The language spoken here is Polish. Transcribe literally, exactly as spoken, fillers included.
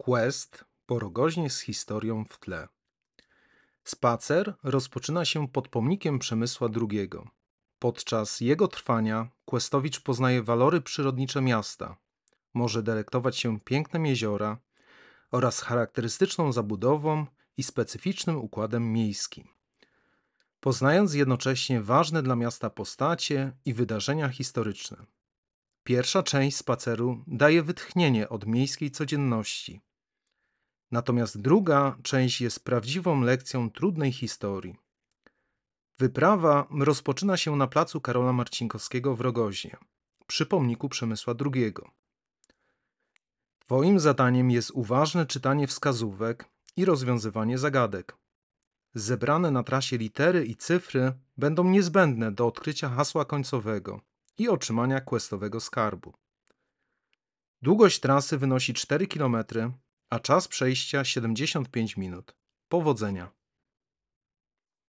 Quest po Rogoźnie z historią w tle. Spacer rozpoczyna się pod pomnikiem Przemysła drugiego. Podczas jego trwania Questowicz poznaje walory przyrodnicze miasta, może delektować się pięknem jeziora oraz charakterystyczną zabudową i specyficznym układem miejskim, poznając jednocześnie ważne dla miasta postacie i wydarzenia historyczne. Pierwsza część spaceru daje wytchnienie od miejskiej codzienności. Natomiast druga część jest prawdziwą lekcją trudnej historii. Wyprawa rozpoczyna się na placu Karola Marcinkowskiego w Rogoźnie, przy pomniku Przemysła drugiego. Twoim zadaniem jest uważne czytanie wskazówek i rozwiązywanie zagadek. Zebrane na trasie litery i cyfry będą niezbędne do odkrycia hasła końcowego i otrzymania questowego skarbu. Długość trasy wynosi cztery kilometry, a czas przejścia siedemdziesiąt pięć minut. Powodzenia!